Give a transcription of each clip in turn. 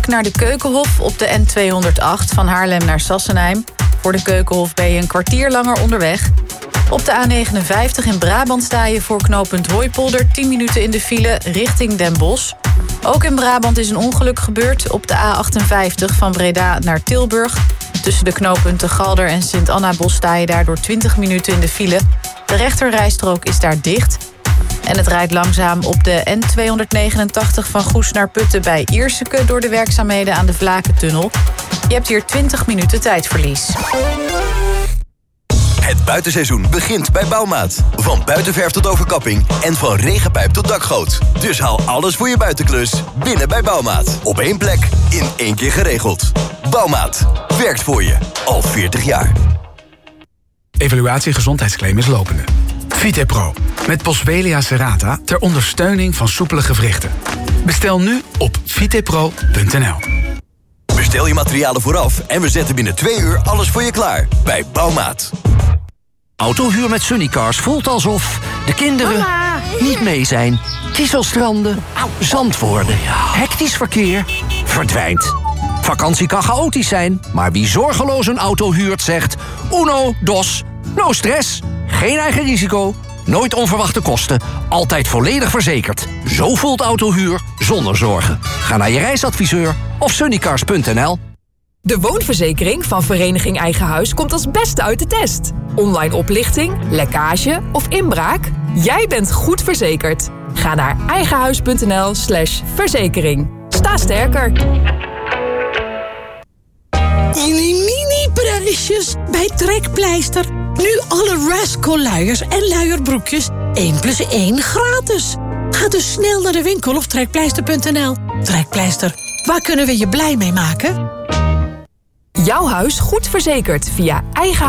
stuk naar de Keukenhof op de N208 van Haarlem naar Sassenheim. Voor de Keukenhof ben je een kwartier langer onderweg. Op de A59 in Brabant sta je voor knooppunt Hooipolder 10 minuten in de file richting Den Bosch. Ook in Brabant is een ongeluk gebeurd op de A58 van Breda naar Tilburg. Tussen de knooppunten Galder en Sint-Annabos sta je daardoor 20 minuten in de file. De rechterrijstrook is daar dicht. En het rijdt langzaam op de N289 van Goes naar Putten bij Ierseke door de werkzaamheden aan de Vlakentunnel. Je hebt hier 20 minuten tijdverlies. Het buitenseizoen begint bij Bouwmaat. Van buitenverf tot overkapping en van regenpijp tot dakgoot. Dus haal alles voor je buitenklus binnen bij Bouwmaat. Op één plek, in één keer geregeld. Bouwmaat. Werkt voor je. Al 40 jaar. Evaluatie gezondheidsclaim is lopende. VitePro. Met Boswellia serrata ter ondersteuning van soepele gewrichten. Bestel nu op vitepro.nl. Bestel je materialen vooraf en we zetten binnen 2 uur alles voor je klaar. Bij Bouwmaat. Autohuur met Sunnycars voelt alsof de kinderen niet mee zijn. Kieselstranden, zand worden, hectisch verkeer, verdwijnt. Vakantie kan chaotisch zijn, maar wie zorgeloos een auto huurt zegt... Uno, dos, no stress, geen eigen risico, nooit onverwachte kosten, altijd volledig verzekerd. Zo voelt autohuur zonder zorgen. Ga naar je reisadviseur of sunnycars.nl. De woonverzekering van Vereniging Eigen Huis komt als beste uit de test. Online oplichting, lekkage of inbraak? Jij bent goed verzekerd. Ga naar eigenhuis.nl/verzekering. Sta sterker. Mini-prijsjes bij Trekpleister. Nu alle Rascal luiers en luierbroekjes 1+1 gratis. Ga dus snel naar de winkel of trekpleister.nl. Trekpleister, waar kunnen we je blij mee maken? Jouw huis goed verzekerd via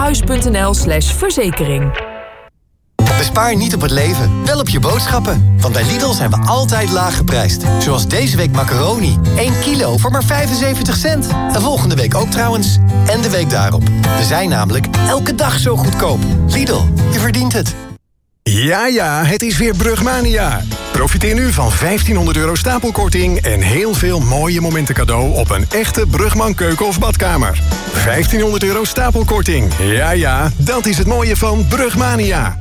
eigenhuis.nl/verzekering. Bespaar niet op het leven, wel op je boodschappen. Want bij Lidl zijn we altijd laag geprijsd. Zoals deze week macaroni. 1 kilo voor maar 75 cent. En volgende week ook trouwens. En de week daarop. We zijn namelijk elke dag zo goedkoop. Lidl, je verdient het. Ja, het is weer Brugmania. Profiteer nu van €1500 stapelkorting en heel veel mooie momenten cadeau op een echte Brugman keuken of badkamer. €1500 stapelkorting. Ja, dat is het mooie van Brugmania.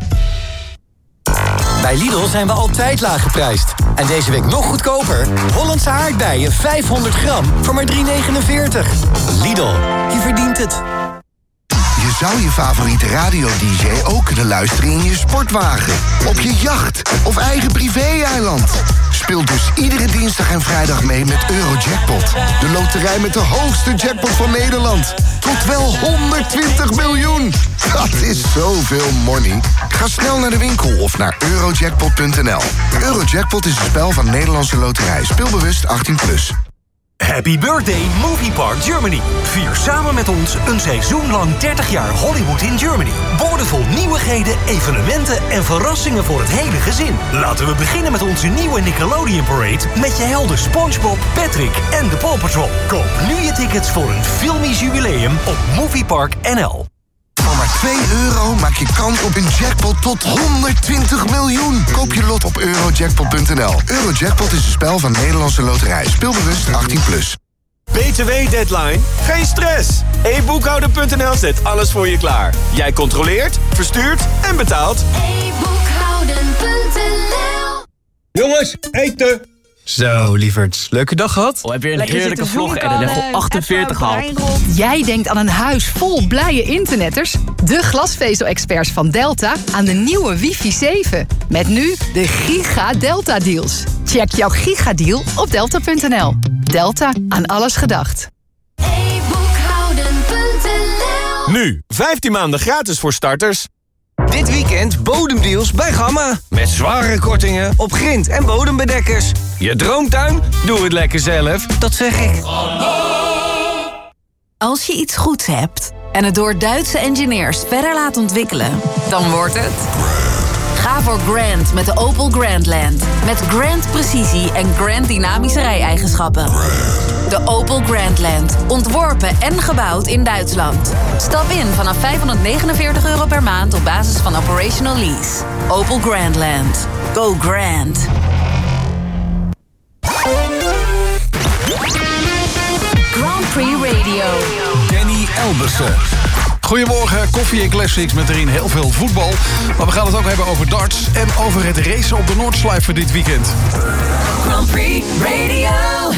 Bij Lidl zijn we altijd laag geprijsd. En deze week nog goedkoper. Hollandse aardbeien 500 gram voor maar €3,49. Lidl, je verdient het. Je zou je favoriete radio-dj ook kunnen luisteren in je sportwagen, op je jacht of eigen privé-eiland. Speel dus iedere dinsdag en vrijdag mee met Eurojackpot. De loterij met de hoogste jackpot van Nederland. Tot wel 120 miljoen. Dat is zoveel money. Ga snel naar de winkel of naar eurojackpot.nl. Eurojackpot is een spel van Nederlandse Loterij. Speelbewust 18+. Happy birthday Movie Park Germany. Vier samen met ons een seizoen lang 30 jaar Hollywood in Germany. Boordevol nieuwigheden, evenementen en verrassingen voor het hele gezin. Laten we beginnen met onze nieuwe Nickelodeon Parade met je helden SpongeBob, Patrick en de Paw Patrol. Koop nu je tickets voor een filmisch jubileum op Movie Park NL. Voor maar €2 maak je kans op een jackpot tot 120 miljoen. Koop je lot op eurojackpot.nl. Eurojackpot is een spel van Nederlandse Loterij. Speelbewust 18+. BTW-deadline? Geen stress! e-boekhouden.nl zet alles voor je klaar. Jij controleert, verstuurt en betaalt. e-boekhouden.nl. Jongens, eten! Zo, lieverds. Leuke dag gehad? Heb je een heerlijke vlog en een level 48 gehad? Jij denkt aan een huis vol blije internetters? De glasvezel-experts van Delta aan de nieuwe wifi 7. Met nu de Giga Delta deals. Check jouw gigadeal op delta.nl. Delta, aan alles gedacht. e-boekhouden.nl. Nu, 15 maanden gratis voor starters. Dit weekend bodemdeals bij Gamma. Met zware kortingen op grind- en bodembedekkers. Je droomtuin? Doe het lekker zelf. Dat zeg ik. Als je iets goeds hebt en het door Duitse engineers verder laat ontwikkelen, dan wordt het... Ga voor Grand met de Opel Grandland. Met Grand precisie en Grand dynamische rij-eigenschappen. De Opel Grandland. Ontworpen en gebouwd in Duitsland. Stap in vanaf €549 per maand op basis van operational lease. Opel Grandland. Go Grand. Radio. Danny Elbersen. Goedemorgen, koffie en classics met erin heel veel voetbal. Maar we gaan het ook hebben over darts en over het racen op de Noordslijper dit weekend. Grand Prix Radio.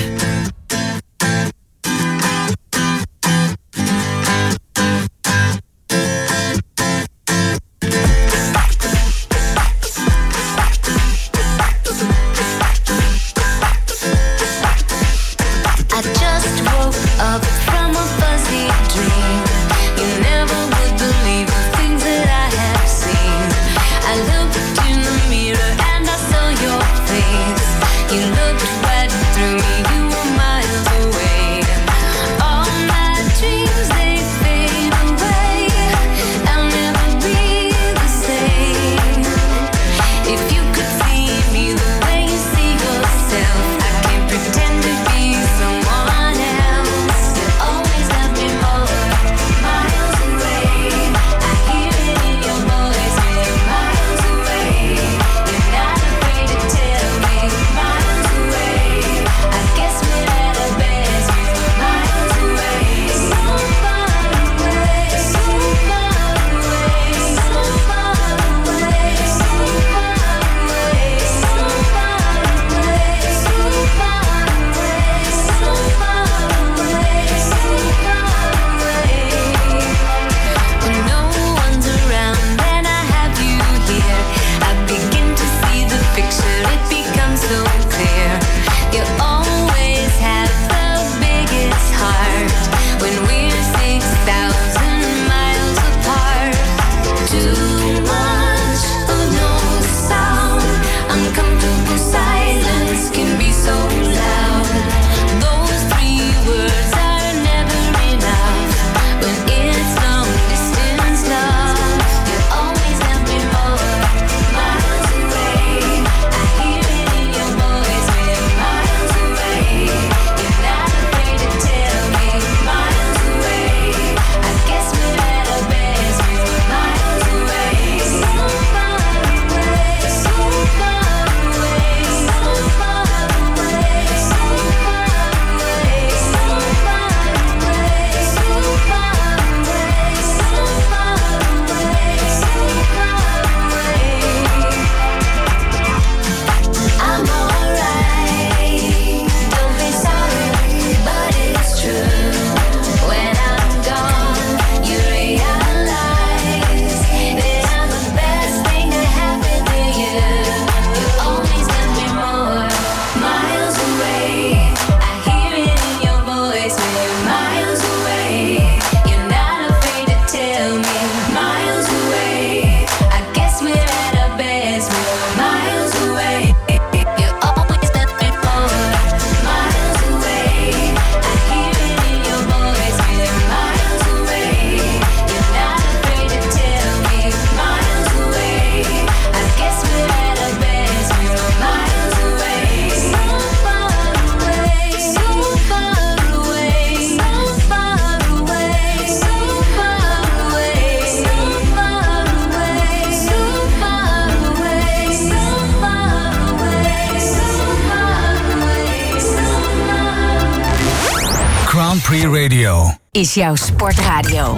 Grand Prix Radio is jouw sportradio.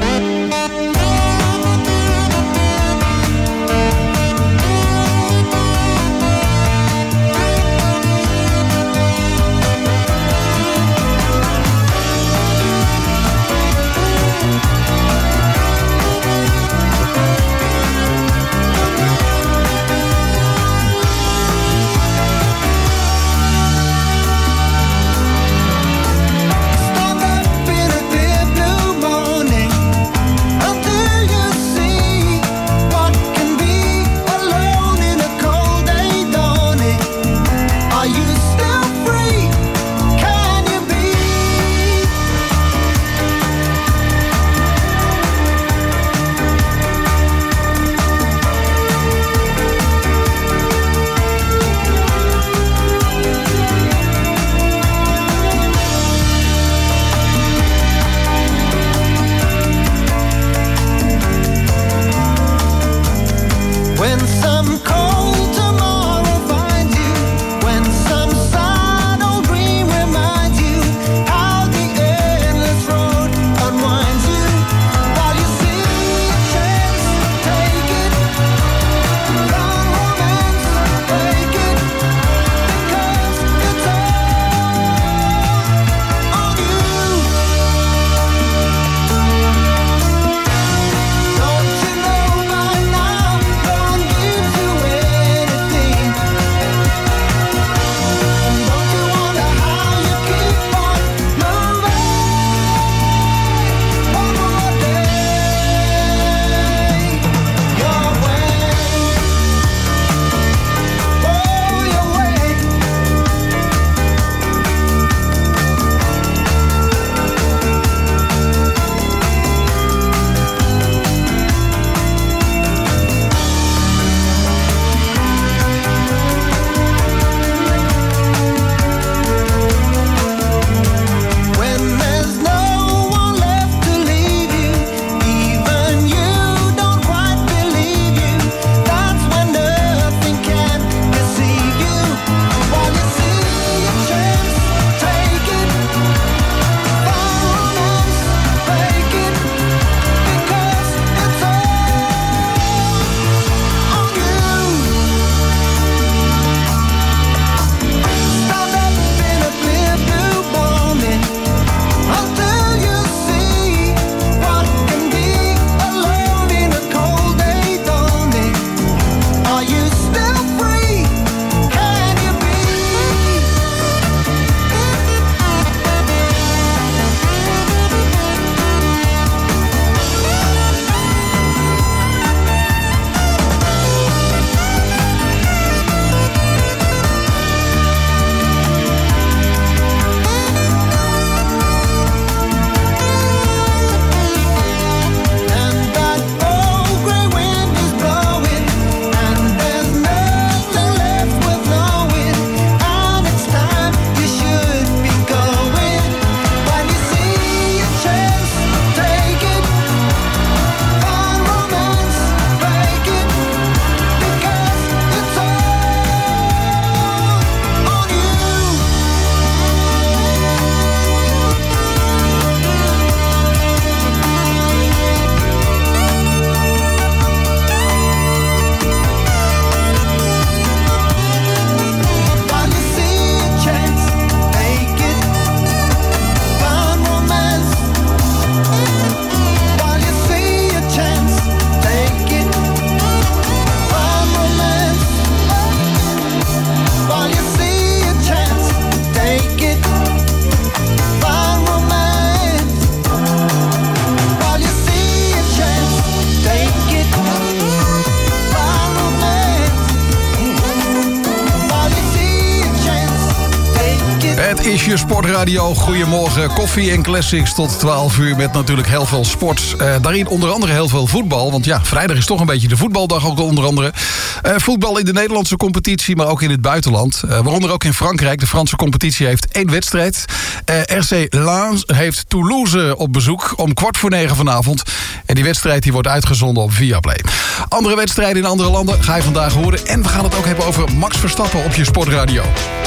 is je sportradio. Goedemorgen, koffie en classics tot 12 uur met natuurlijk heel veel sport. Daarin onder andere heel veel voetbal. Want ja, vrijdag is toch een beetje de voetbaldag ook onder andere. Voetbal in de Nederlandse competitie, maar ook in het buitenland. Waaronder ook in Frankrijk. De Franse competitie heeft 1 wedstrijd. RC Lens heeft Toulouse op bezoek om 8:45 vanavond. En die wedstrijd die wordt uitgezonden op Viaplay. Andere wedstrijden in andere landen ga je vandaag horen. En we gaan het ook hebben over Max Verstappen op je sportradio.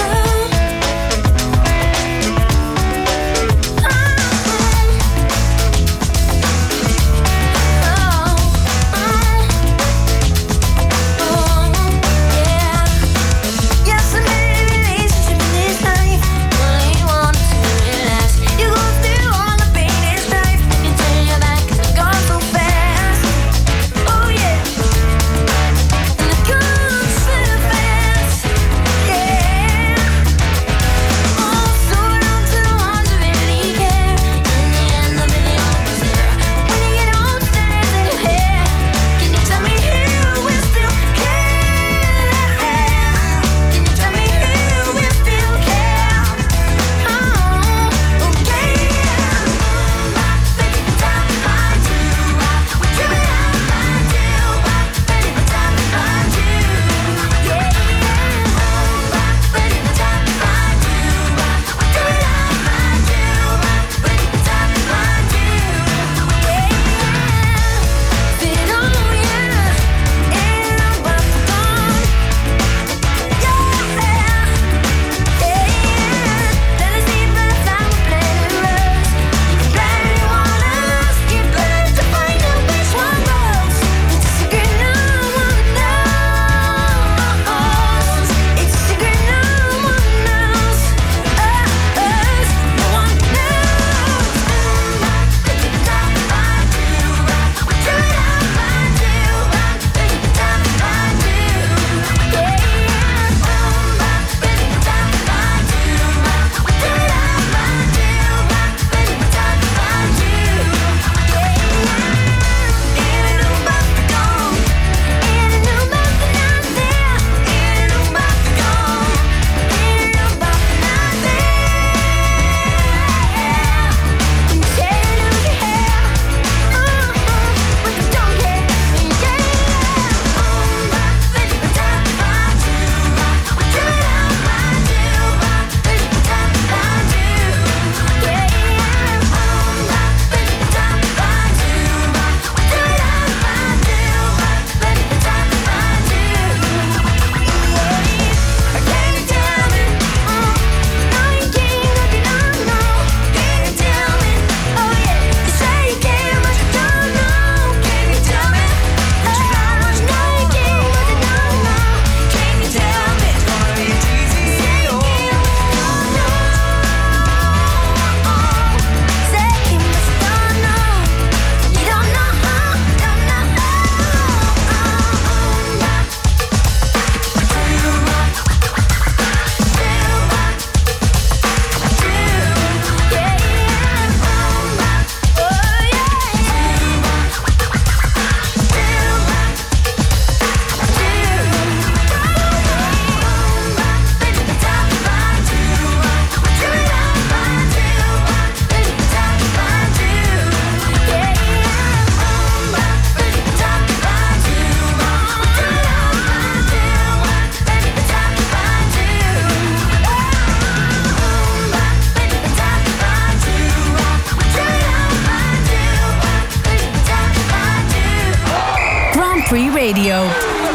Radio.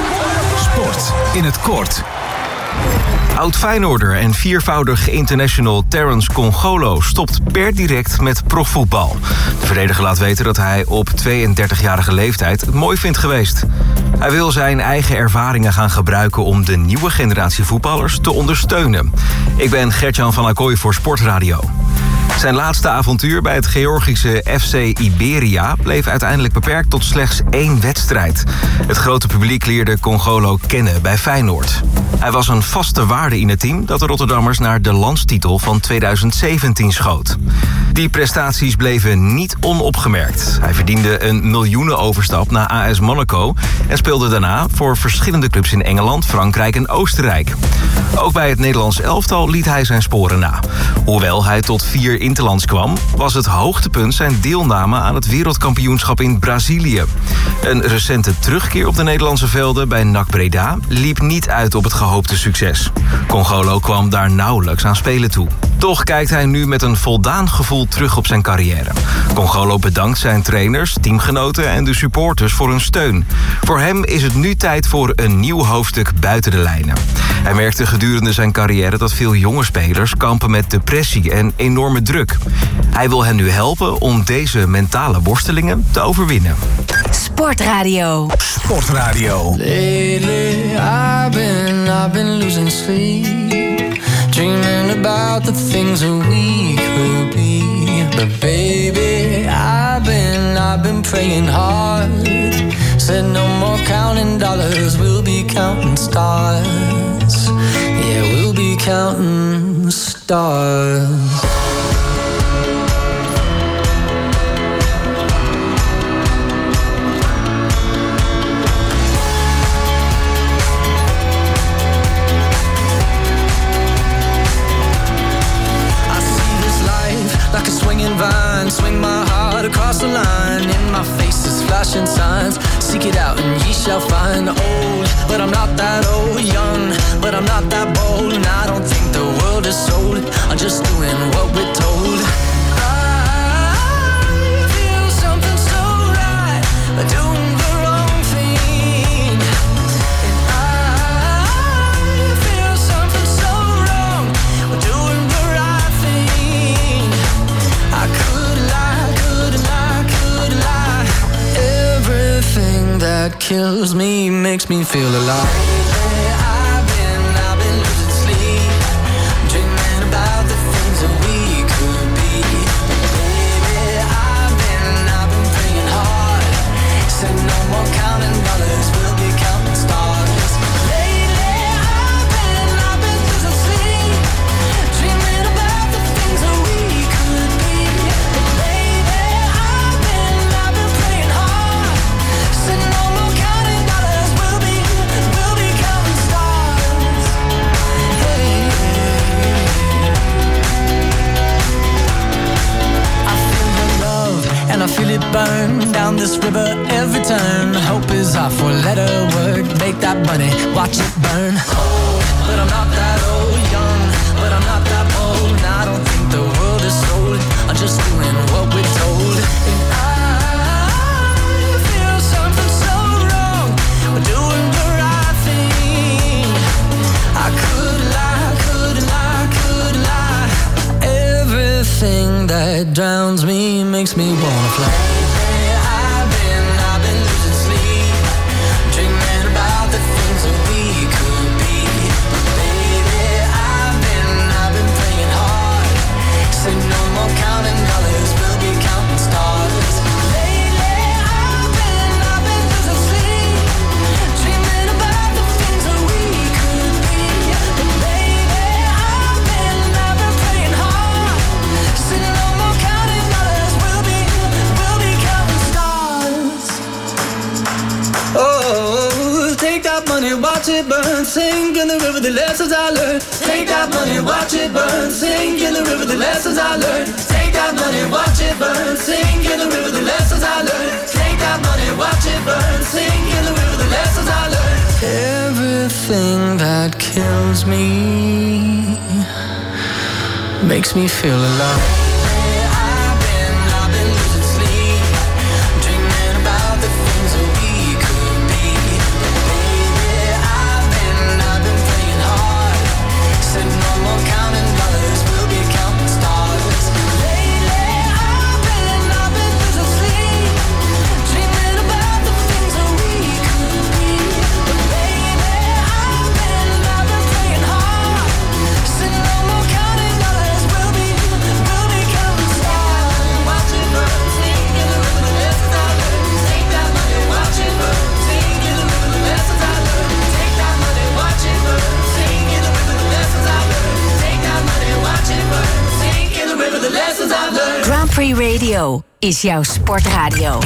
Sport in het kort. Oud-Feyenoorder en viervoudig international Terence Congolo stopt per direct met profvoetbal. De verdediger laat weten dat hij op 32-jarige leeftijd het mooi vindt geweest. Hij wil zijn eigen ervaringen gaan gebruiken om de nieuwe generatie voetballers te ondersteunen. Ik ben Gert-Jan van Ackoy voor Sportradio. Zijn laatste avontuur bij het Georgische FC Iberia bleef uiteindelijk beperkt tot slechts 1 wedstrijd. Het grote publiek leerde Congolo kennen bij Feyenoord. Hij was een vaste waarde in het team dat de Rotterdammers naar de landstitel van 2017 schoot. Die prestaties bleven niet onopgemerkt. Hij verdiende een miljoenenoverstap naar AS Monaco en speelde daarna voor verschillende clubs in Engeland, Frankrijk en Oostenrijk. Ook bij het Nederlands elftal liet hij zijn sporen na. Hoewel hij tot 4 interlands kwam, was het hoogtepunt zijn deelname aan het wereldkampioenschap in Brazilië. Een recente terugkeer op de Nederlandse velden bij NAC Breda liep niet uit op het gehoopte succes. Congolo kwam daar nauwelijks aan spelen toe. Toch kijkt hij nu met een voldaan gevoel terug op zijn carrière. Congolo bedankt zijn trainers, teamgenoten en de supporters voor hun steun. Voor hem is het nu tijd voor een nieuw hoofdstuk buiten de lijnen. Hij merkte gedurende zijn carrière dat veel jonge spelers kampen met depressie en enorme druk. Hij wil hen nu helpen om deze mentale worstelingen te overwinnen. Sportradio. Sportradio. Lately I've been losing sleep, dreaming about the things that we could be. But baby, I've been praying hard. Said no more counting dollars, we'll be counting stars. Yeah, we'll be counting stars. Like a swinging vine, swing my heart across the line. In my face is flashing signs. Seek it out and ye shall find. Old, but I'm not that old. Young, but I'm not that bold. And I don't think the world is sold. I'm just doing what we're told. I feel something so right, but doing the wrong thing. And I feel something so wrong, but doing the right thing. I could lie. Everything that kills me makes me feel alive. I've been losing sleep, dreaming about the things that we could be. Baby, I've been praying hard. Said no more counting dollars, we'll be counting stars. Lately, I've been losing sleep, dreaming about the things that we could be. Baby, I've been praying hard. Said no more counting dollars, we'll be counting stars. Hey. I feel the love and I feel it burn down this river every turn. Hope is our 4-letter word. Make that money, watch it burn. Old, but I'm not that old. Young, but I'm not that bold. And I don't think the world is sold. I'm just doing what we're told. And I feel something so wrong, but doing the right thing. I could lie. Everything that drowns me makes me wanna fly. I've been losing sleep, dreaming about the things that we could be. Baby, I've been praying hard. Said no more counting dollars, we'll be counting stars. Lately, I've been losing sleep, dreaming about the things that we could be. Baby, I've been praying hard. Said no more counting dollars, we'll be counting stars. Oh, take that money, watch it burn, sink in the river, the lessons I learned. Take that money, watch it burn, sink in the river, the lessons I learned. Take that money, watch it burn, sink in the river, the lessons I learned. Take that money, watch it burn, sink in the river, the lessons I learned. Everything that kills me makes me feel alive. I've been losing sleep, dreaming about the things that we could be. Baby, I've been praying hard. Said no more counting dollars, we'll be counting stars. Lately, I've been losing sleep, dreaming about the things that we could be. Baby, I've been praying hard. Said no more counting dollars, we'll be Free Radio is jouw sportradio.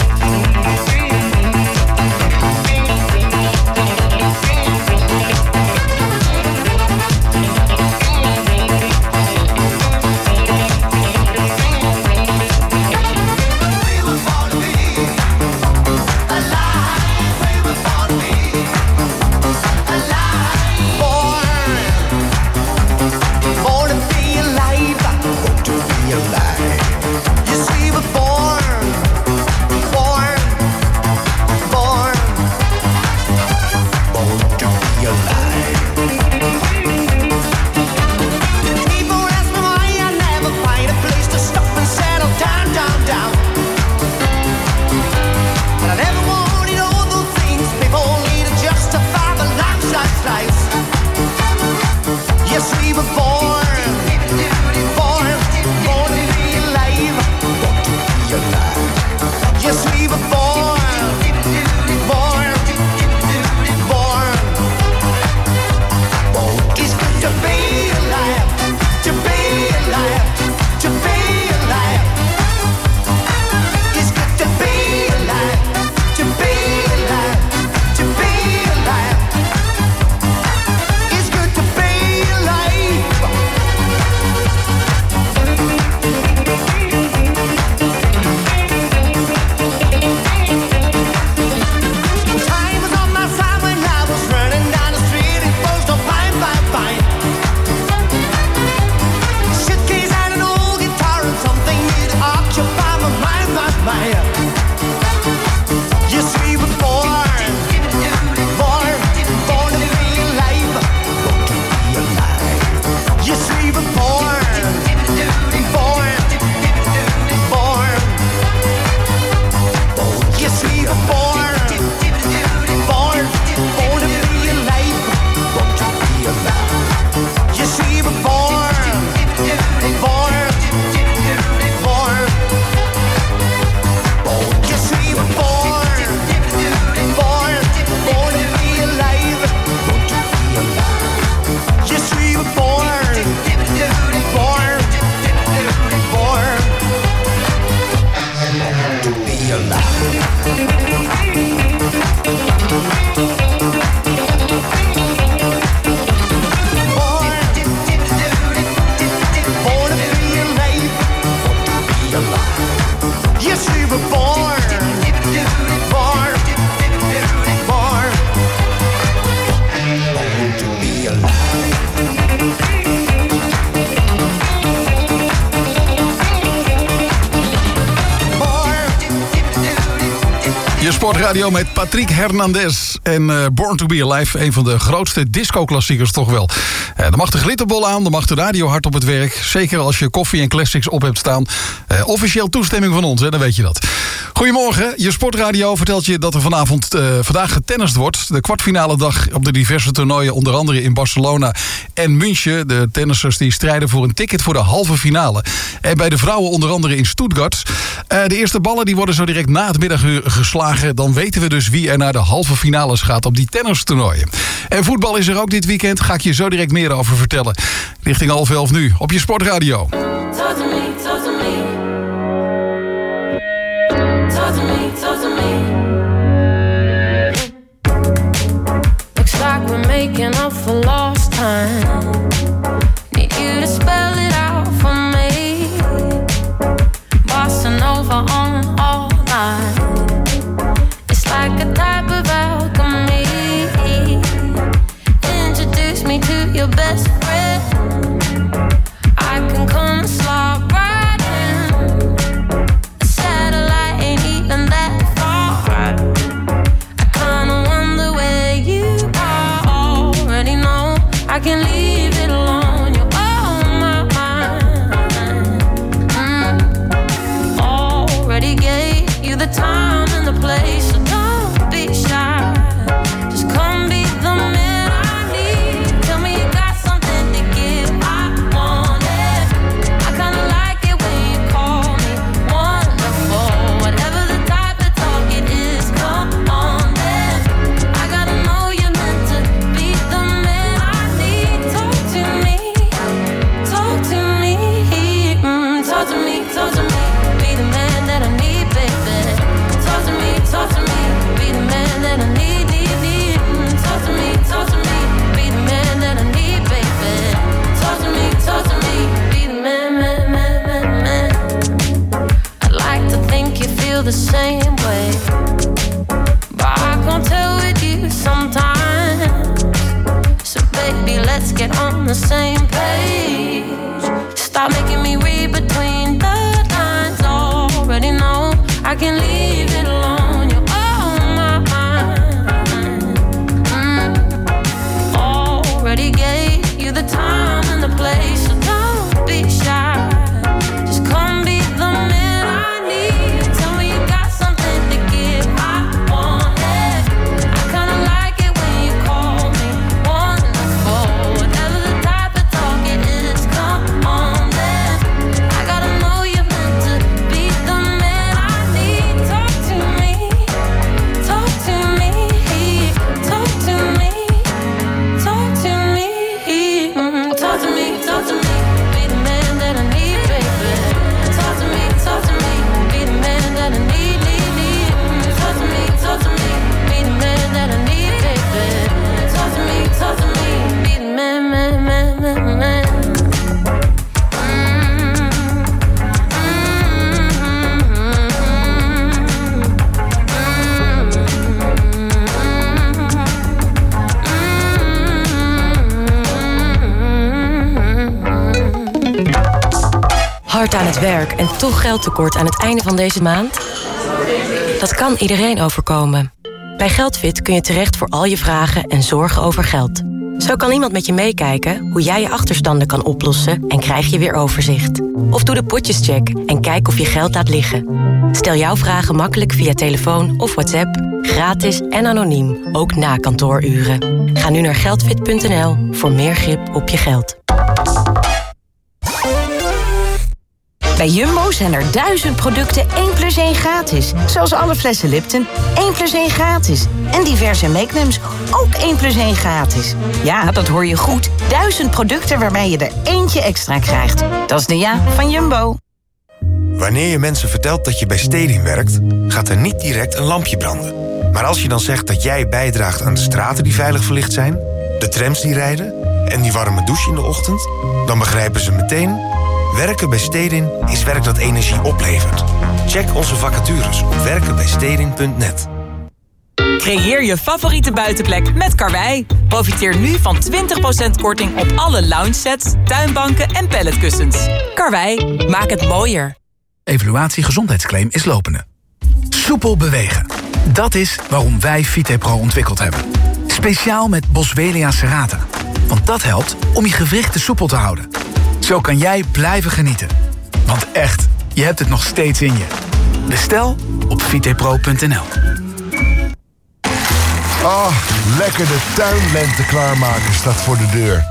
Sportradio met Patrick Hernandez en Born to Be Alive. Een van de grootste disco-klassiekers toch wel. Dan mag de glitterbol aan, dan mag de radio hard op het werk. Zeker als je koffie en classics op hebt staan. Officieel toestemming van ons, hè, dan weet je dat. Goedemorgen, je Sportradio vertelt je dat er vandaag getennist wordt. De kwartfinale dag op de diverse toernooien, onder andere in Barcelona en München. De tennissers die strijden voor een ticket voor de halve finale. En bij de vrouwen onder andere in Stuttgart. De eerste ballen die worden zo direct na het middaguur geslagen. Dan weten we dus wie er naar de halve finales gaat op die tennistoernooien. En voetbal is er ook dit weekend. Ga ik je zo direct meer over vertellen. Richting 10:30 nu op je Sportradio. Looks like we're making up for lost time. Need you to spell it out for me. Bossing over on all night. It's like a type of alchemy. Introduce me to your best friend. I can come and slide the same way. But I can't tell with you sometimes. So baby, let's get on the same page. Stop making me read between the lines. Already know I can leave it alone. You're on my mind. Already gave you the time and the place. So don't be shy. Just come be the man I need. Tell me you got something to give. I want it. I kinda like it when you call me wonderful. Whatever the type of talk it is, come on then. I gotta know you're meant to be the man I need. Talk to me, talk to me, talk to me, talk to me, talk to me, talk to me. Be the man that I need, baby. Talk to me, be the man that I need, need. Talk to me, be the man that I need, baby. Talk to me, be the man, man. Hard aan het werk en toch geldtekort aan het einde van deze maand? Dat kan iedereen overkomen. Bij Geldfit kun je terecht voor al je vragen en zorgen over geld. Zo kan iemand met je meekijken hoe jij je achterstanden kan oplossen en krijg je weer overzicht. Of doe de potjescheck en kijk of je geld laat liggen. Stel jouw vragen makkelijk via telefoon of WhatsApp, gratis en anoniem, ook na kantooruren. Ga nu naar geldfit.nl voor meer grip op je geld. Bij Jumbo zijn er 1000 producten 1+1 gratis. Zoals alle flessen Lipton, 1+1 gratis. En diverse Magnums, ook 1+1 gratis. Ja, dat hoor je goed. 1000 producten waarbij je er eentje extra krijgt. Dat is de ja van Jumbo. Wanneer je mensen vertelt dat je bij Stedin werkt, gaat er niet direct een lampje branden. Maar als je dan zegt dat jij bijdraagt aan de straten die veilig verlicht zijn, de trams die rijden en die warme douche in de ochtend, dan begrijpen ze meteen: werken bij Stedin is werk dat energie oplevert. Check onze vacatures op werkenbijstedin.net. Creëer je favoriete buitenplek met Karwei. Profiteer nu van 20% korting op alle lounge sets, tuinbanken en palletkussens. Karwei, maak het mooier. Evaluatie gezondheidsclaim is lopende. Soepel bewegen. Dat is waarom wij VitePro ontwikkeld hebben. Speciaal met Boswellia serrata. Want dat helpt om je gewrichten soepel te houden. Zo kan jij blijven genieten. Want echt, je hebt het nog steeds in je. Bestel op vitepro.nl. Ah, lekker de tuinlente klaarmaken staat voor de deur.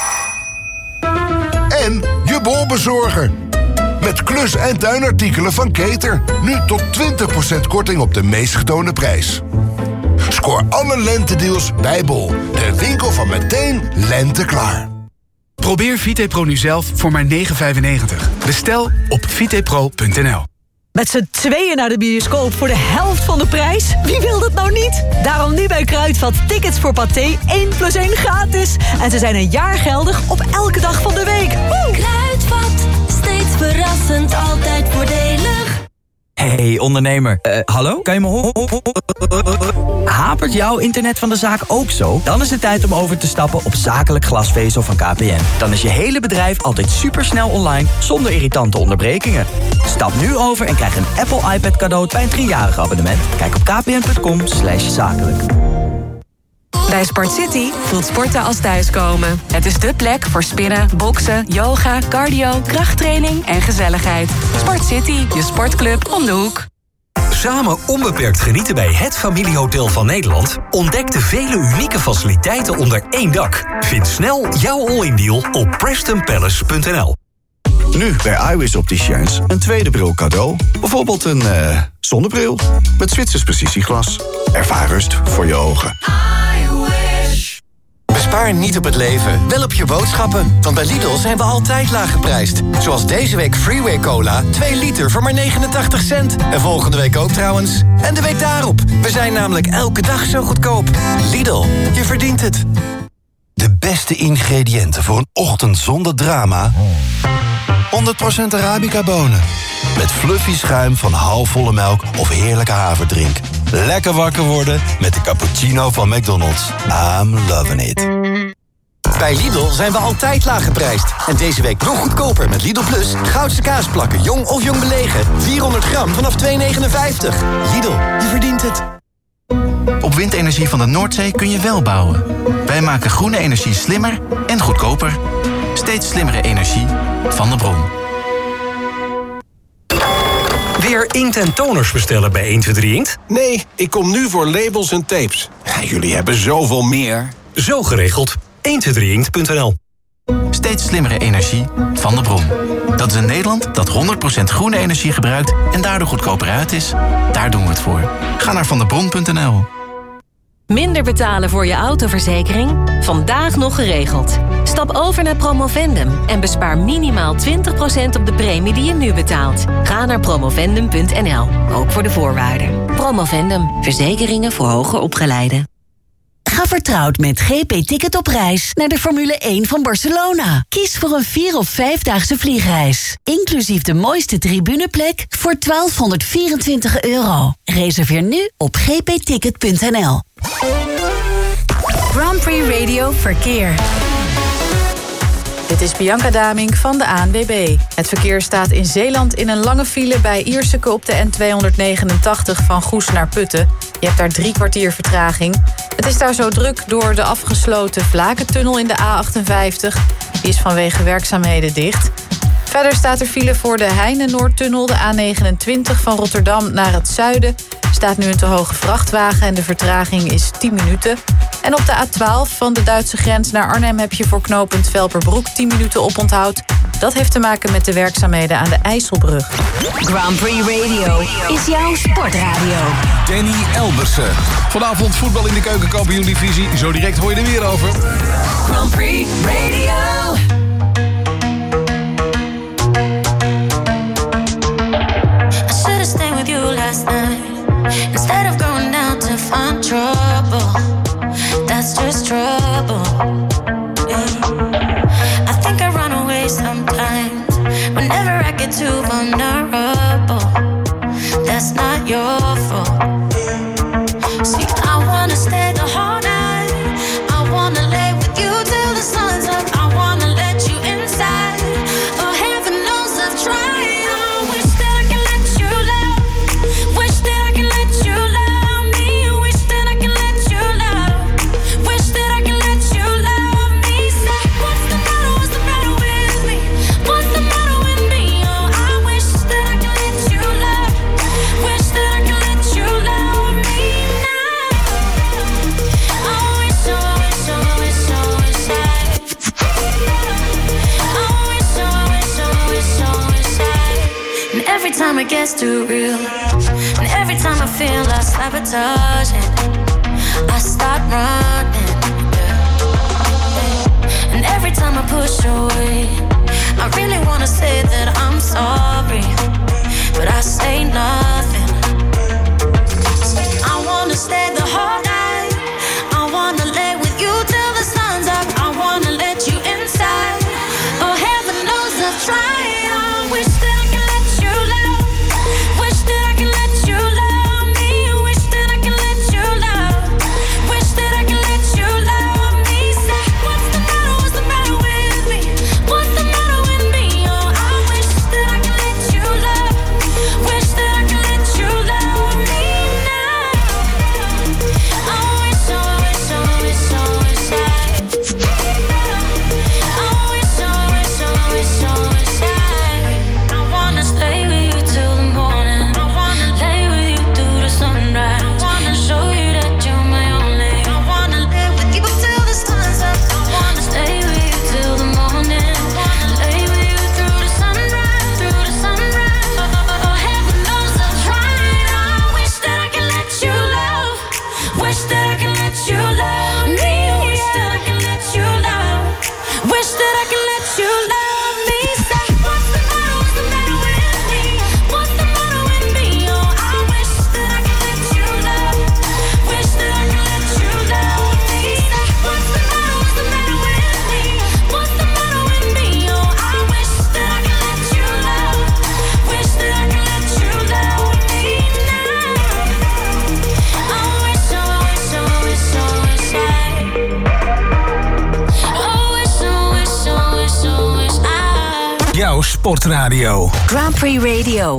En je bolbezorger. Met klus- en tuinartikelen van Keter. Nu tot 20% korting op de meest getoonde prijs. Scoor alle lentedeals bij Bol. De winkel van meteen lente klaar. Probeer VitePro nu zelf voor maar €9,95. Bestel op vitepro.nl. Met z'n tweeën naar de bioscoop voor de helft van de prijs? Wie wil dat nou niet? Daarom nu bij Kruidvat tickets voor Pathé 1+1 gratis. En ze zijn een jaar geldig op elke dag van de week. Woe! Kruidvat, steeds verrassend, altijd voordelig. Hey ondernemer, hallo? Kan je me horen? Hapert jouw internet van de zaak ook zo? Dan is het tijd om over te stappen op zakelijk glasvezel van KPN. Dan is je hele bedrijf altijd supersnel online, zonder irritante onderbrekingen. Stap nu over en krijg een Apple iPad cadeau bij een 3-jarig abonnement. Kijk op kpn.com/zakelijk. Bij Sport City voelt sporten als thuiskomen. Het is dé plek voor spinnen, boksen, yoga, cardio, krachttraining en gezelligheid. Sport City, je sportclub om de hoek. Samen onbeperkt genieten bij het familiehotel van Nederland? Ontdek de vele unieke faciliteiten onder één dak. Vind snel jouw all-in deal op PrestonPalace.nl. Nu bij iWis Opticians een tweede bril cadeau. Bijvoorbeeld een zonnebril met Zwitsers precisieglas. Ervaar rust voor je ogen. Bespaar niet op het leven, wel op je boodschappen. Want bij Lidl zijn we altijd laag geprijsd. Zoals deze week Freeway Cola, 2 liter voor maar 89 cent. En volgende week ook trouwens. En de week daarop. We zijn namelijk elke dag zo goedkoop. Lidl, je verdient het. De beste ingrediënten voor een ochtend zonder drama 100% Arabica bonen. Met fluffy schuim van halfvolle melk of heerlijke haverdrink. Lekker wakker worden met de cappuccino van McDonald's. I'm loving it. Bij Lidl zijn we altijd laag geprijsd. En deze week nog goedkoper met Lidl Plus. Goudse kaasplakken, jong of jong belegen. 400 gram vanaf 2,59. Lidl, je verdient het. Op windenergie van de Noordzee kun je wel bouwen. Wij maken groene energie slimmer en goedkoper. Steeds slimmere energie van de bron. Weer inkt en toners bestellen bij 123 Inkt? Nee, ik kom nu voor labels en tapes. Jullie hebben zoveel meer. Zo geregeld. 123inkt.nl. Steeds slimmere energie van de bron. Dat is een Nederland dat 100% groene energie gebruikt en daardoor goedkoper uit is. Daar doen we het voor. Ga naar vandebron.nl. Minder betalen voor je autoverzekering? Vandaag nog geregeld. Stap over naar Promovendum en bespaar minimaal 20% op de premie die je nu betaalt. Ga naar promovendum.nl, ook voor de voorwaarden. Promovendum, verzekeringen voor hoger opgeleiden. Ga vertrouwd met GP Ticket op reis naar de Formule 1 van Barcelona. Kies voor een 4 of 5-daagse vliegreis. Inclusief de mooiste tribuneplek voor €1224. Reserveer nu op gpticket.nl. Grand Prix Radio Verkeer. Dit is Bianca Damink van de ANWB. Het verkeer staat in Zeeland in een lange file bij Ierseke op de N289 van Goes naar Putten. Je hebt daar 3 kwartier vertraging. Het is daar zo druk door de afgesloten Vlakentunnel in de A58. Die is vanwege werkzaamheden dicht. Verder staat er file voor de Heine-Noordtunnel, de A29 van Rotterdam naar het zuiden. Staat nu een te hoge vrachtwagen en de vertraging is 10 minuten. En op de A12 van de Duitse grens naar Arnhem heb je voor knooppunt Velperbroek 10 minuten oponthoud. Dat heeft te maken met de werkzaamheden aan de IJsselbrug. Grand Prix Radio is jouw sportradio. Danny Elbersen. Vanavond voetbal in de keukenkampioen-divisie. Zo direct hoor je er weer over. Grand Prix Radio. Instead of going down to find trouble, that's just trouble. Yeah. I think I run away sometimes. Whenever I get too vulnerable, that's not your fault. See, I wanna stay the whole night. I wanna lay with you till the sun's up. I wanna let you inside. Oh, heaven knows I've tried. I wish that I could let you love. Wish that I could let you love me. Wish that I could let you love. Wish that I could let you love me. Say, what's the matter? What's the matter with me? What's the matter with me? Oh, I wish that I could let you love. Wish that I could let you love me now. I wish, I wish, I wish, I wish I. I wish, I wish, I wish, I wish I. And every time it gets too real, and every time I feel I sabotage it, I start running. And every time I push away, I really wanna say that I'm sorry, but I say nothing. I wanna stay the whole night. I wanna lay with you till the sun's up. I wanna let you inside. Oh, heaven knows I've tried. I wish that I could let you love. Wish that I could let you love me. Wish that I could let you love. Wish that I could let you love me. Say, what's the matter? What's the matter with me? What's the matter with me? Oh, I wish that I could let you love. Sportradio. Grand Prix Radio.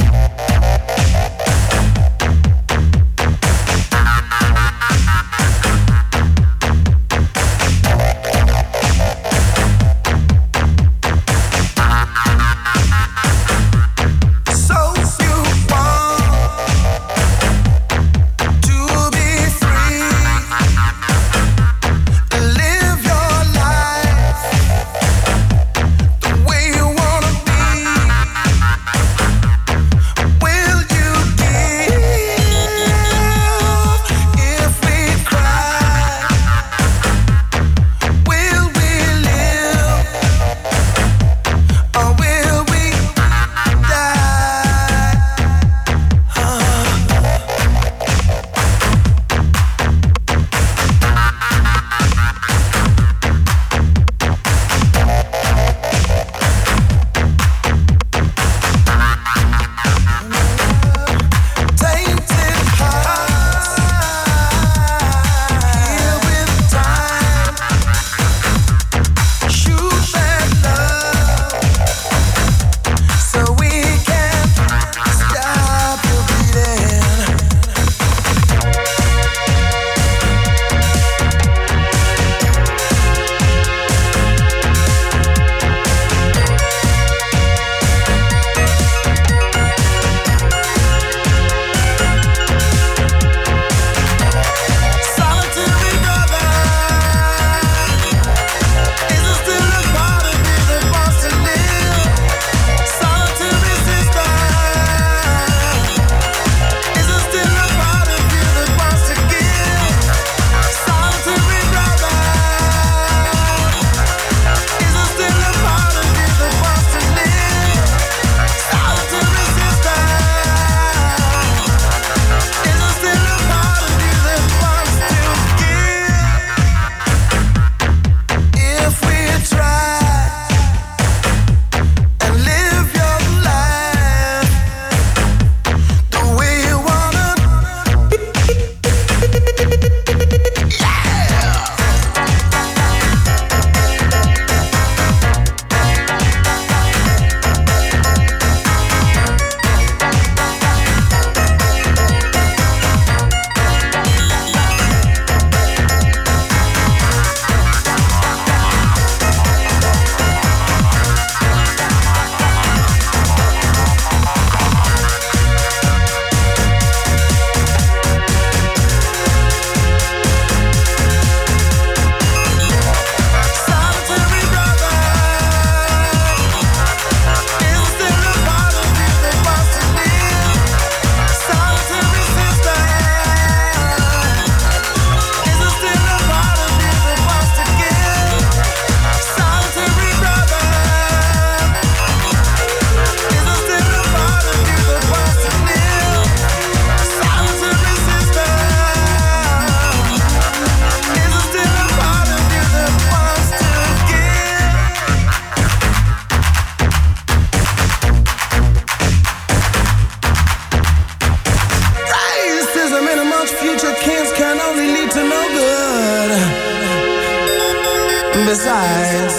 Besides,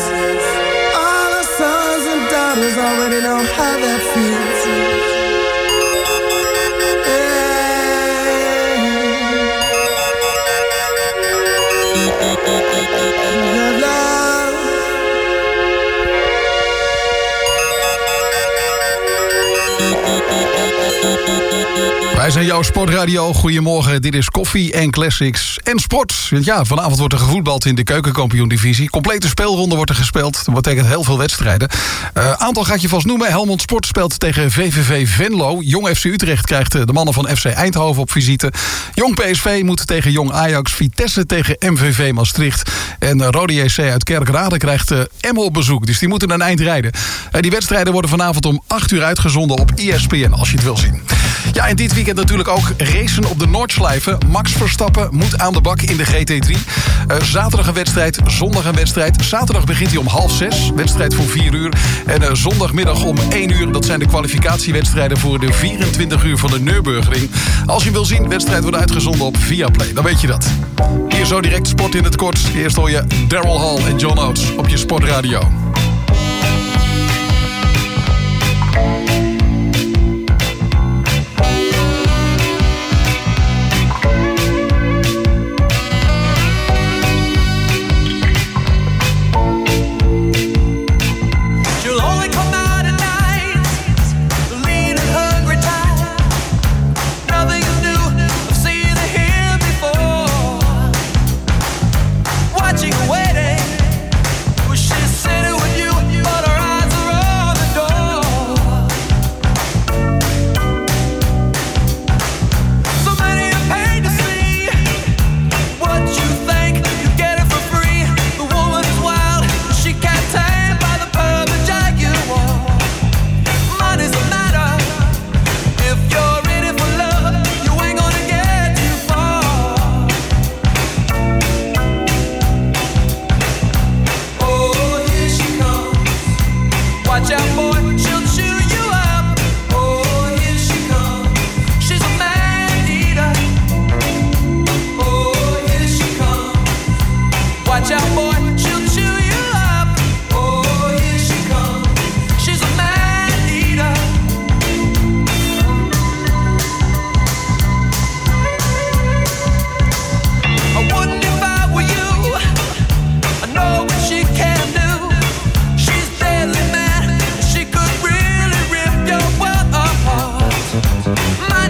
all our sons and daughters already know how that feels. Wij zijn jouw Sportradio. Goedemorgen, dit is Koffie en Classics en Sport. Want ja, vanavond wordt er gevoetbald in de keukenkampioen-divisie. Complete speelronde wordt er gespeeld. Dat betekent heel veel wedstrijden. Aantal ga ik je vast noemen. Helmond Sport speelt tegen VVV Venlo. Jong FC Utrecht krijgt de mannen van FC Eindhoven op visite. Jong PSV moet tegen Jong Ajax. Vitesse tegen MVV Maastricht. En Rode JC uit Kerkrade krijgt Emmen op bezoek. Dus die moeten een eind rijden. Die wedstrijden worden vanavond om 8 uur uitgezonden op ESPN, als je het wil zien. Ja, en dit weekend natuurlijk ook racen op de Noordslijven. Max Verstappen moet aan de bak in de GT3. Zaterdag een wedstrijd, zondag een wedstrijd. Zaterdag begint hij om 5:30, wedstrijd voor 4 uur. En zondagmiddag om 1 uur, dat zijn de kwalificatiewedstrijden voor de 24 uur van de Nürburgring. Als je hem wil zien, de wedstrijd wordt uitgezonden op Viaplay. Dan weet je dat. Hier zo direct sport in het kort. Eerst hoor je Daryl Hall en John Oates op je Sportradio.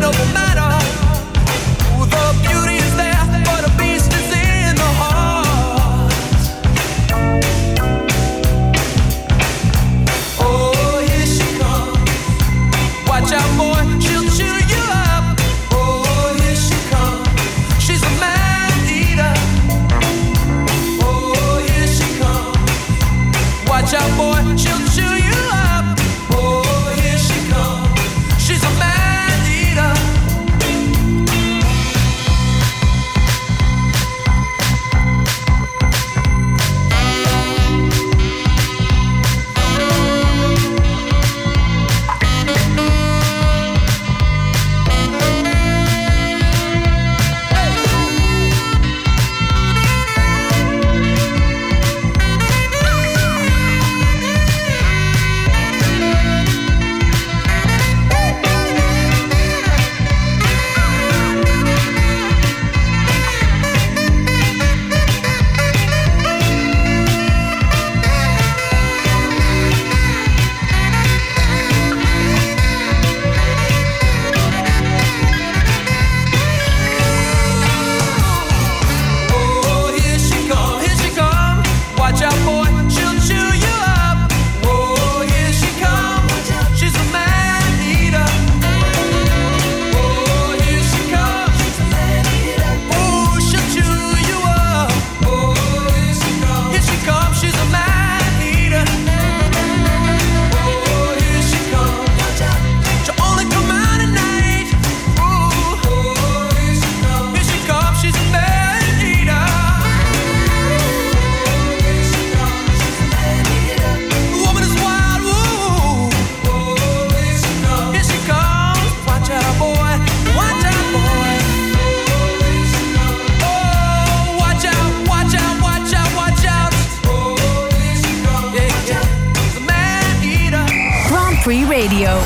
Radio.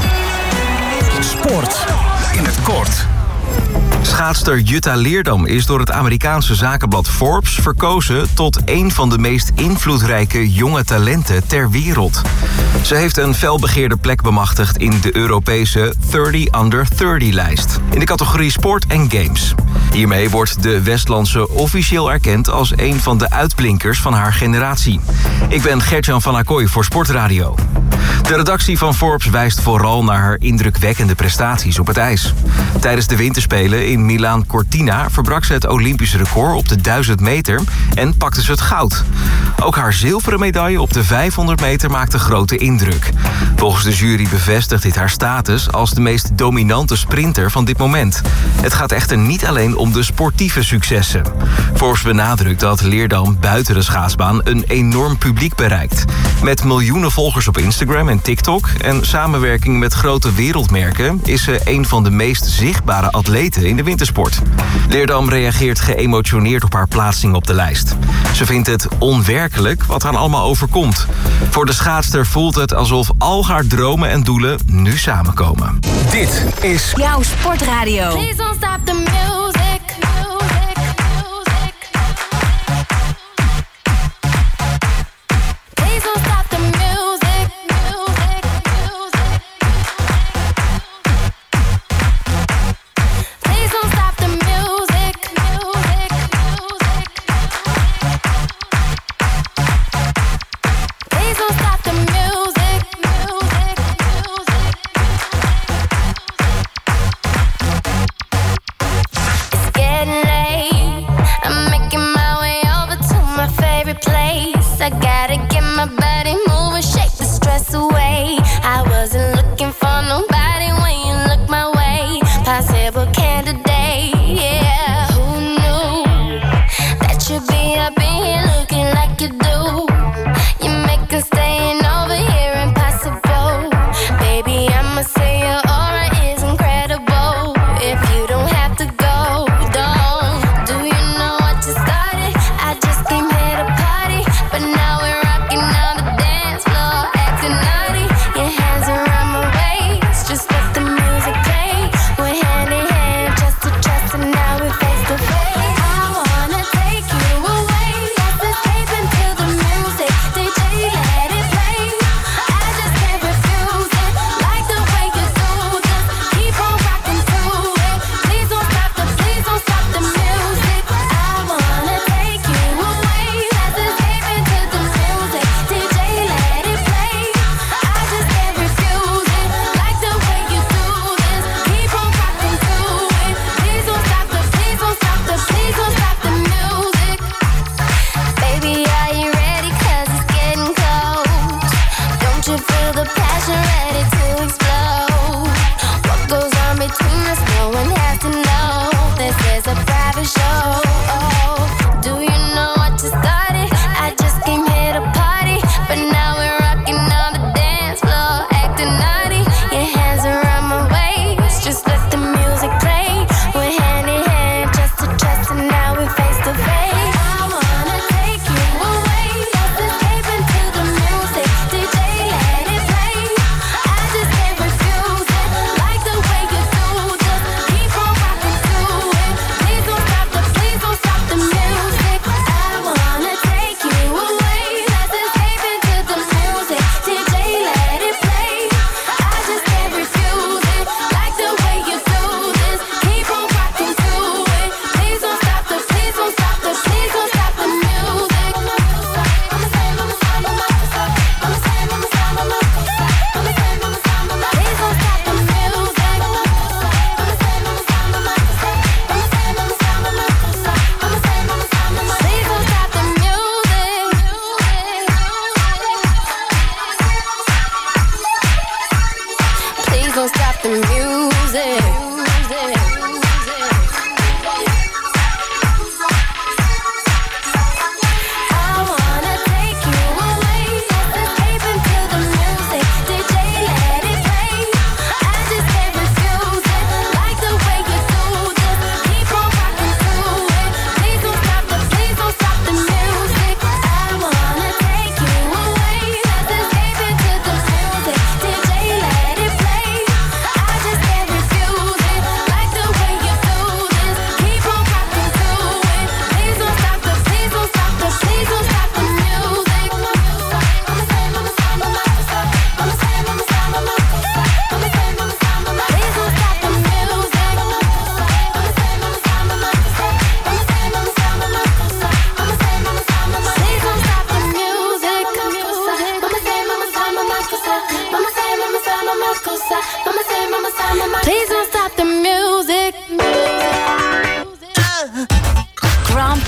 Sport in het kort. Schaatster Jutta Leerdam is door het Amerikaanse zakenblad Forbes verkozen tot een van de meest invloedrijke jonge talenten ter wereld. Ze heeft een felbegeerde plek bemachtigd in de Europese 30 Under 30-lijst. In de categorie sport en games. Hiermee wordt de Westlandse officieel erkend als een van de uitblinkers van haar generatie. Ik ben Gert-Jan van Acquoy voor Sportradio. De redactie van Forbes wijst vooral naar haar indrukwekkende prestaties op het ijs. Tijdens de winterspelen in Milaan Cortina verbrak ze het Olympische record op de 1000 meter en pakte ze het goud. Ook haar zilveren medaille op de 500 meter maakte grote indruk. Volgens de jury bevestigt dit haar status als de meest dominante sprinter van dit moment. Het gaat echter niet alleen om de sportieve successen. Forbes benadrukt dat Leerdam buiten de schaatsbaan een enorm publiek bereikt. Met miljoenen volgers op Instagram en TikTok en samenwerking met grote wereldmerken is ze een van de meest zichtbare atleten in de wintersport. Leerdam reageert geëmotioneerd op haar plaatsing op de lijst. Ze vindt het onwerkelijk wat haar allemaal overkomt. Voor de schaatster voelt het alsof al haar dromen en doelen nu samenkomen. Dit is jouw Sportradio. Please don't stop the music. Please don't stop the music. Please don't stop the music. Please don't stop the music. It's getting late. I'm making my way over to my favorite place. I gotta get my body moving, shake the stress away. I wasn't looking for nobody when you look my way. Possible candidate, yeah. Who knew that you'd be up in here looking like you do? You make us staying over here impossible. Baby, I'ma say your aura is incredible. If you don't have to go, don't. Do you know what you started? I just came here to party, but now we're rocking on the dance floor, acting naughty. Your hands around my waist, just let the music play. We're hand in hand.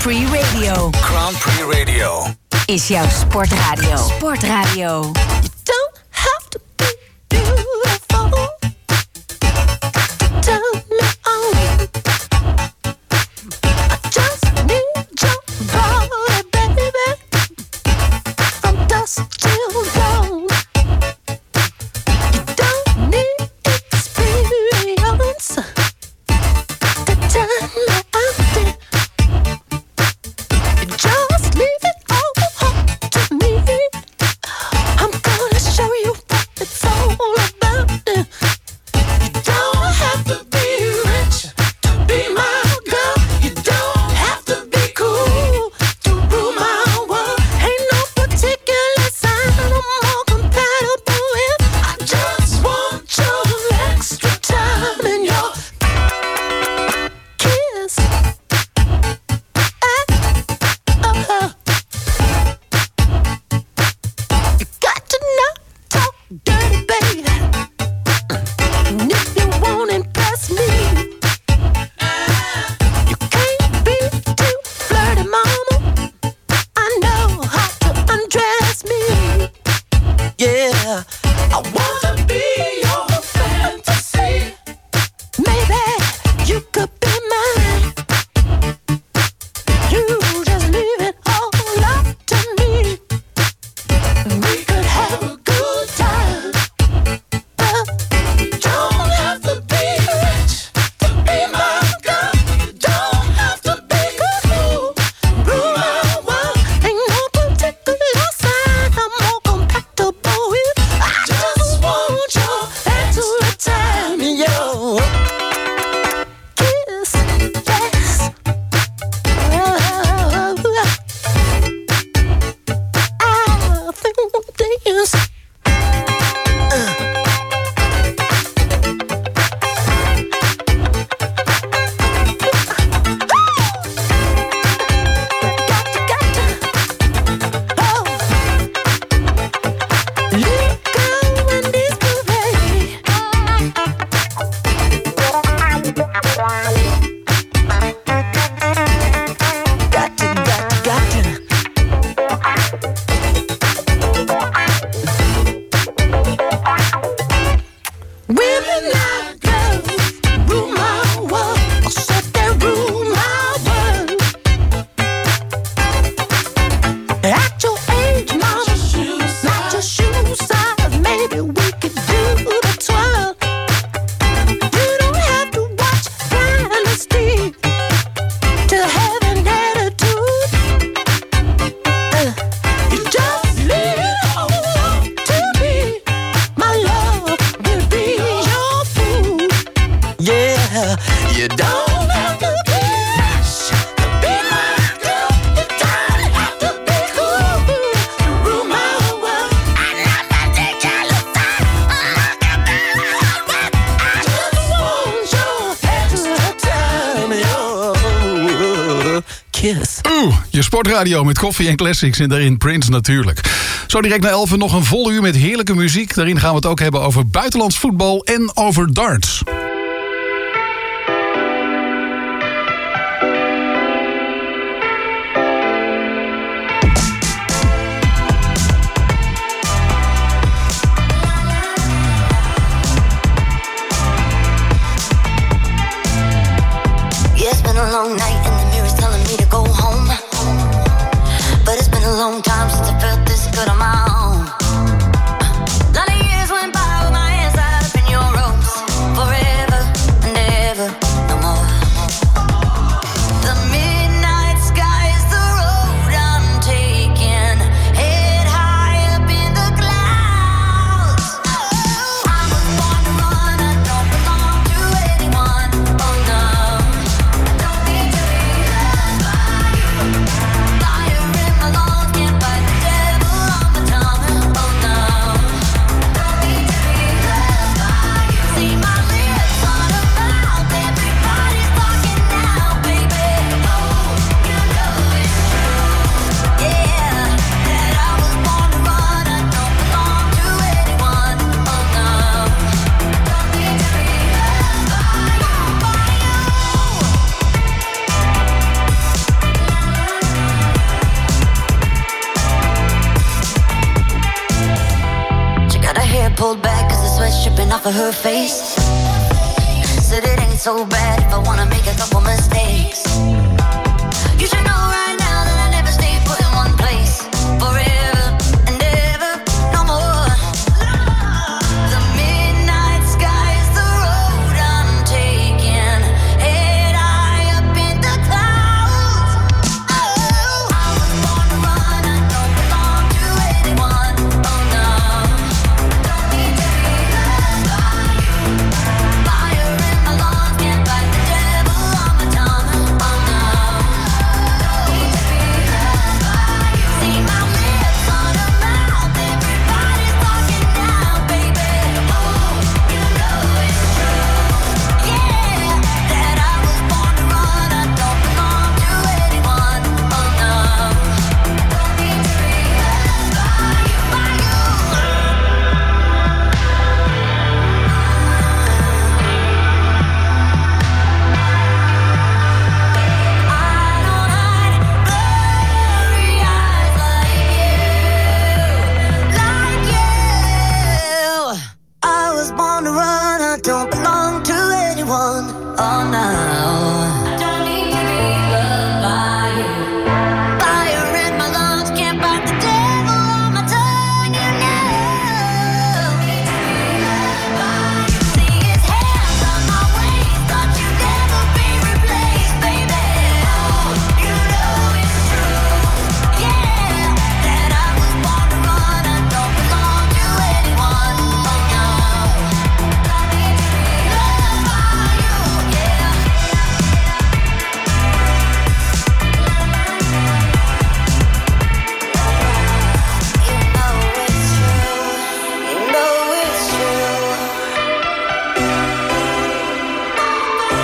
Prix Radio. Grand Prix Radio Is jouw sportradio. Sportradio. Don't have to be beautiful to turn me on. I just need your body, baby, from dusk till dawn. You don't need experience to turn me on. Just leave it all up to me. I'm gonna show you what it's all about. You don't have to be rich to be my girl. You don't have to be cool to rule my world. Ain't no particular sign I'm more compatible with. I just want your extra time and your kiss. You got to not talk dirty, baby. And if you won't impress me, you can't be too flirty, mama. I know how to undress me. Yeah, I wanna be your fantasy. Maybe you could be mine. You just leave it all up to me. We could have a good time. You don't have to be rich to be my girl. You don't have to be cool, rule my world. Ain't no particular sign I'm more compatible with. I just want your extra time and your kiss, yes. I think dance. Women like girls rule my world. I said they rule my world. At your age, mama, not your shoe size. Maybe we could do the twirl. You don't have to watch Dynasty to have an attitude. You just leave it all up to me. My love will be your food. Yeah, you don't have to be rich to be my girl. You don't have to be cool to rule my world. I'm not particular sign. I just want your extra time and your kiss. Je sportradio met koffie en classics en daarin Prince natuurlijk. Zo direct na 11 nog een vol uur met heerlijke muziek. Daarin gaan we het ook hebben over buitenlands voetbal en over darts. Yeah, it's been a long night and the mirror's telling me to go home. But it's been a long time since I felt this good on my own. Lot of years went by with my hands tied up in your ropes. Forever and ever, no more. The midnight sky is the road I'm taking. Head high up in the clouds. I was born to run, I don't belong to anyone. Oh no. Don't need to off of her face. Said it ain't so bad if I wanna make a couple mistakes. You should know right now that I never stay put in one place forever and ever, no more. The midnight sky is the road I'm taking, head high up in the clouds. Oh, I was born to run, I don't belong to anyone. Oh no, don't need to be loved by you. Fire in my lungs, can't fight the devil on my tongue. Oh no, don't need to be loved by you. See my lips on a mouth, everybody's talking now, baby. Oh, you know it's true. Yeah, that I was born to run, I don't belong to anyone. Oh no, don't need to be loved by you. I was born to run, I don't belong to anyone. Oh no.